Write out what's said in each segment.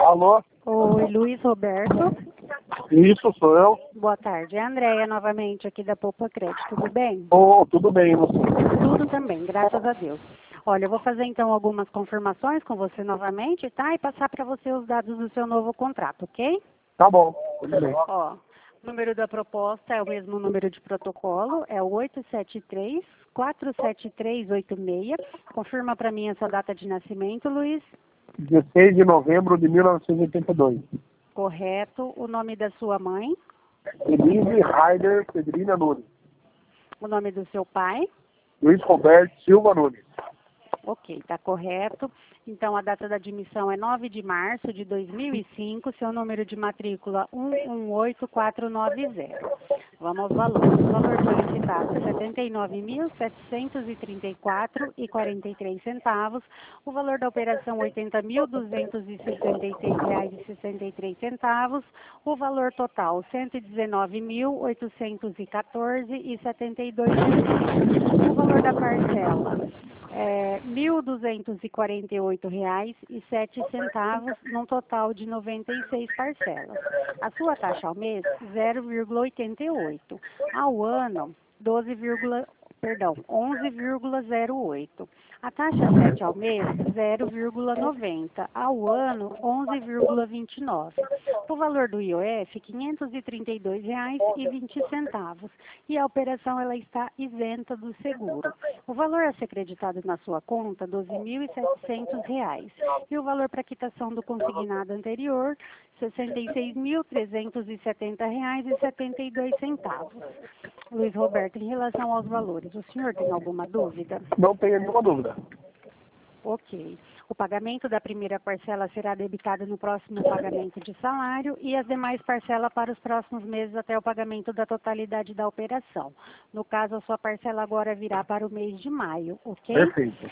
Alô? Oi, Luiz Roberto. Isso, sou eu. Boa tarde. É a Andréia novamente aqui da Poupa Crédito. Tudo bem? Tudo bem, você? Tudo também, graças a Deus. Olha, eu vou fazer então algumas confirmações com você novamente, tá? E passar para você os dados do seu novo contrato, ok? Tá bom, tudo bem. Ó, o número da proposta é o mesmo número de protocolo, é o 873-47386. Confirma para mim a sua data de nascimento, Luiz. 16 de novembro de 1982. Correto. O nome da sua mãe. Elise Raider Pedrina Nunes. O nome do seu pai. Luiz Roberto Silva Nunes. Ok, está correto. Então, a data da admissão é 9 de março de 2005, seu número de matrícula 118490. Vamos aos valores. O valor solicitado é R$ 79.734,43. O valor da operação R$ 80.266,63. O valor total R$ 119.814,72. O valor da parcela R$ 1.248,07, num total de 96 parcelas. A sua taxa ao mês, 0,88. Ao ano, 11,08. A taxa 7 ao mês, 0,90. Ao ano, 11,29. O valor do IOF, R$ 532,20. E a operação ela está isenta do seguro. O valor a ser creditado na sua conta, R$ 12.700. E o valor para quitação do consignado anterior, R$ 66.370,72. Luiz Roberto, em relação aos valores, o senhor tem alguma dúvida? Não tenho nenhuma dúvida. Ok. O pagamento da primeira parcela será debitado no próximo pagamento de salário e as demais parcelas para os próximos meses até o pagamento da totalidade da operação. No caso, a sua parcela agora virá para o mês de maio, ok? Perfeito.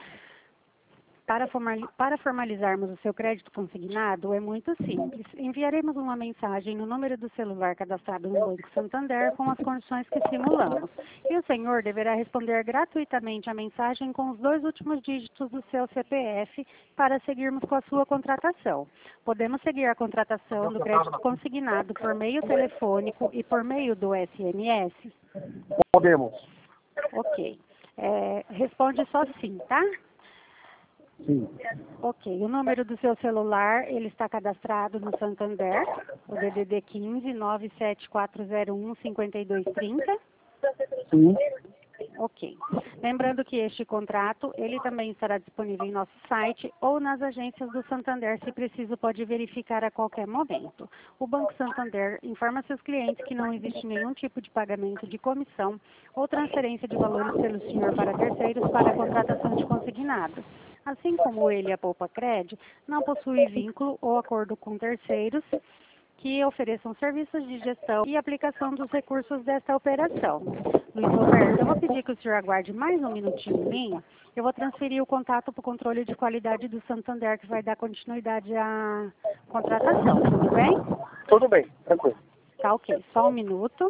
Para formalizarmos o seu crédito consignado, é muito simples. Enviaremos uma mensagem no número do celular cadastrado no Banco Santander com as condições que simulamos. E o senhor deverá responder gratuitamente a mensagem com os 2 últimos dígitos do seu CPF para seguirmos com a sua contratação. Podemos seguir a contratação do crédito consignado por meio telefônico e por meio do SMS? Podemos. Ok. Responde só sim, tá? Sim. Ok, o número do seu celular, ele está cadastrado no Santander, o DDD 15 97401 5230. Sim. Ok. Lembrando que este contrato, ele também estará disponível em nosso site ou nas agências do Santander, se preciso pode verificar a qualquer momento. O Banco Santander informa seus clientes que não existe nenhum tipo de pagamento de comissão ou transferência de valores pelo senhor para terceiros para a contratação de consignado. Assim como ele, a Poupa Cred, não possui vínculo ou acordo com terceiros que ofereçam serviços de gestão e aplicação dos recursos desta operação. Luiz Roberto, eu vou pedir que o senhor aguarde mais um minutinho em linha. Eu vou transferir o contato para o controle de qualidade do Santander, que vai dar continuidade à contratação. Tudo bem? Tudo bem, tranquilo. Tá ok. Só um minuto.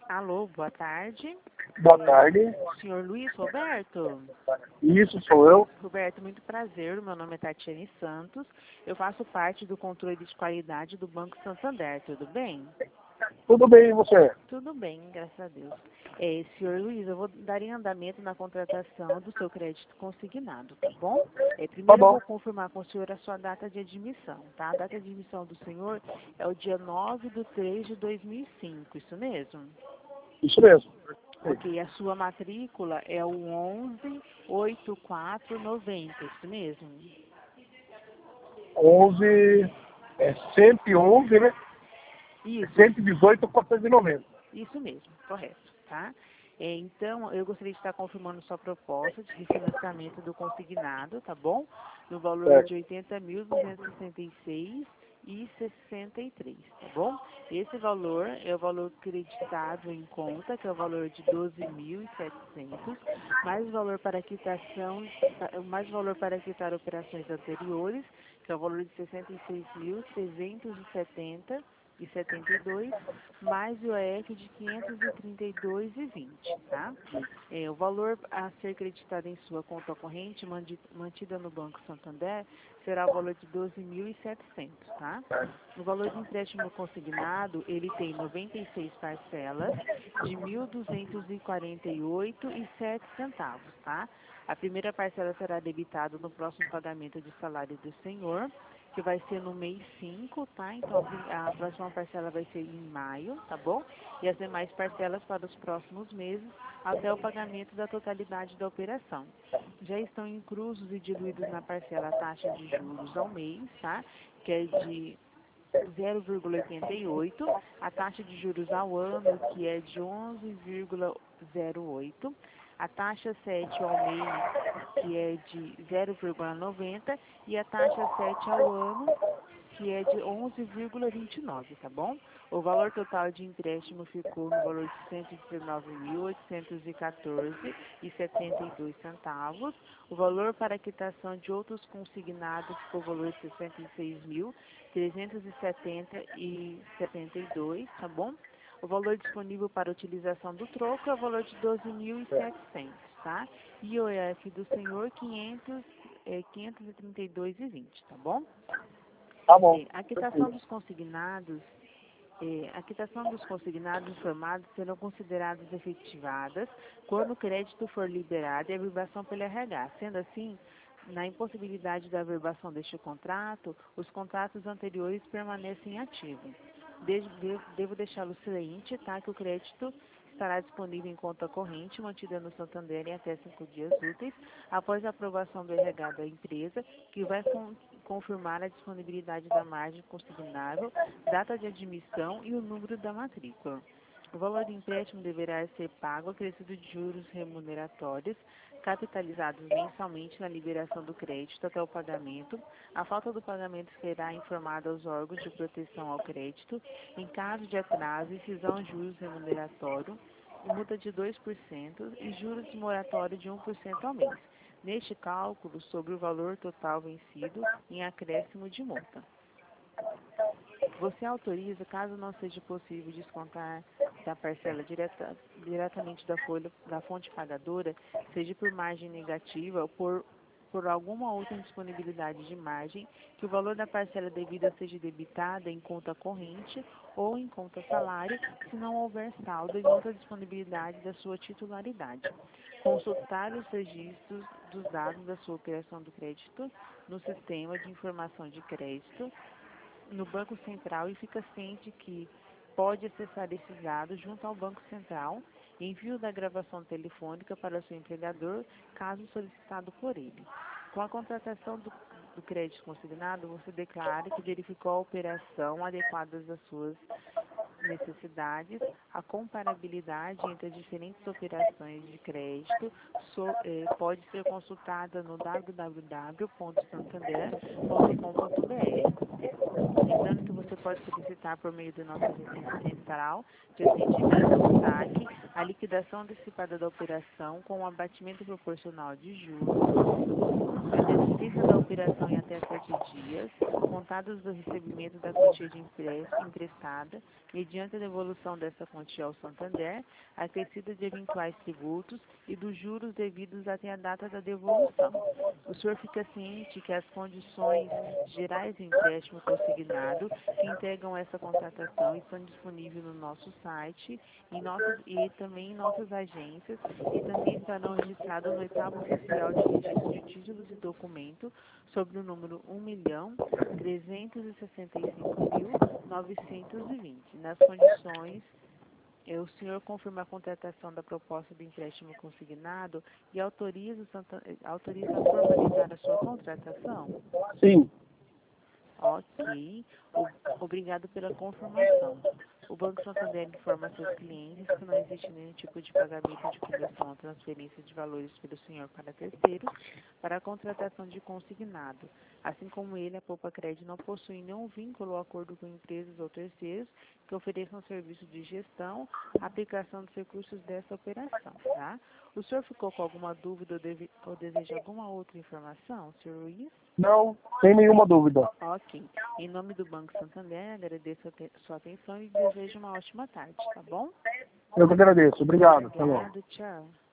Alô, boa tarde. Boa tarde. Senhor Luiz Roberto? Isso, sou eu. Roberto, muito prazer. Meu nome é Tatiane Santos. Eu faço parte do controle de qualidade do Banco Santander. Tudo bem? Tudo bem, e você? Tudo bem, graças a Deus. Senhor Luiz, eu vou dar em andamento na contratação do seu crédito consignado, tá bom? Primeiro eu vou confirmar com o senhor a sua data de admissão, tá? A data de admissão do senhor é o dia 9/3/2005, isso mesmo? Isso mesmo. Ok, a sua matrícula é o 118490, isso mesmo? 11, 111, né? Isso. 118,490. Isso mesmo, correto, tá? Então, eu gostaria de estar confirmando sua proposta de refinanciamento do consignado, tá bom? No valor de R$ 80.266,63, tá bom? Esse valor é o valor creditado em conta, que é o valor de 12.700, mais o valor para quitação, mais o valor para quitar operações anteriores, que é o valor de 66.370,72, mais o IOF de 532,20, tá? O valor a ser creditado em sua conta corrente, mantida no Banco Santander, será o valor de 12.700, tá? O valor de empréstimo consignado, ele tem 96 parcelas de R$ 1.248,07, tá? A primeira parcela será debitada no próximo pagamento de salário do senhor, que vai ser no mês 5, tá? Então, a próxima parcela vai ser em maio, tá bom? E as demais parcelas para os próximos meses, até o pagamento da totalidade da operação. Já estão inclusos e diluídos na parcela a taxa de juros ao mês, tá? Que é de 0,88, a taxa de juros ao ano, que é de 11,08, a taxa 7 ao mês, que é de 0,90, e a taxa 7 ao ano, que é de 11,29, tá bom? O valor total de empréstimo ficou no valor de R$ 119.814,72. O valor para quitação de outros consignados ficou o valor de R$ 66.370,72, tá bom? O valor disponível para utilização do troco é o valor de 12.700, tá? E o IOF do senhor, 532,20, tá bom? Tá bom. A quitação dos consignados informados serão consideradas efetivadas quando o crédito for liberado e a verbação pelo RH. Sendo assim, na impossibilidade da verbação deste contrato, os contratos anteriores permanecem ativos. Devo deixá-lo ciente, tá, que o crédito estará disponível em conta corrente mantida no Santander em até 5 dias úteis, após a aprovação do RH da empresa, que vai confirmar a disponibilidade da margem consignável, data de admissão e o número da matrícula. O valor do empréstimo deverá ser pago acrescido de juros remuneratórios, capitalizados mensalmente na liberação do crédito até o pagamento. A falta do pagamento será informada aos órgãos de proteção ao crédito. Em caso de atraso, incisão de juros remuneratório, multa de 2% e juros de moratório de 1% ao mês. Neste cálculo, sobre o valor total vencido, em acréscimo de multa. Você autoriza, caso não seja possível descontar da parcela diretamente da fonte pagadora, seja por margem negativa ou por alguma outra indisponibilidade de margem, que o valor da parcela devida seja debitada em conta corrente ou em conta salário, se não houver saldo em outra disponibilidade da sua titularidade. Consultar os registros dos dados da sua operação do crédito no Sistema de Informação de Crédito, no Banco Central, e fica ciente que pode acessar esses dados junto ao Banco Central, envio da gravação telefônica para seu empregador, caso solicitado por ele. Com a contratação do crédito consignado, você declara que verificou a operação adequada às suas necessidades, a comparabilidade entre as diferentes operações de crédito pode ser consultada no www.santander.com.br. Lembrando que você pode solicitar por meio do nosso central de atendimento, SAC, a liquidação antecipada da operação com o abatimento proporcional de juros, a desistência da operação em até 7 dias, contados do recebimento da quantia de empréstimo emprestada, mediante mediante a devolução dessa quantia ao Santander, acrescida de eventuais tributos e dos juros devidos até a data da devolução. O senhor fica ciente que as condições gerais do empréstimo consignado que integram essa contratação estão disponíveis no nosso site e também em nossas agências e também estarão registradas no 8º Oficial de Registro de Títulos e Documentos sobre o número 1.365.920. Nas condições, o senhor confirma a contratação da proposta de empréstimo consignado e autoriza a formalizar a sua contratação? Sim. Ok. Obrigado pela confirmação. O Banco Santander informa seus clientes que não existe nenhum tipo de pagamento de comissão ou transferência de valores pelo senhor para terceiros para a contratação de consignado. Assim como ele, a Poupa Cred não possui nenhum vínculo ou acordo com empresas ou terceiros que ofereçam serviço de gestão, aplicação dos recursos dessa operação, tá? O senhor ficou com alguma dúvida ou deseja alguma outra informação, senhor Luiz? Não, sem nenhuma dúvida. Ok. Em nome do Banco Santander, agradeço a sua atenção e desejo uma ótima tarde, tá bom? Eu que agradeço. Obrigado. Tá bom. Obrigado, tchau.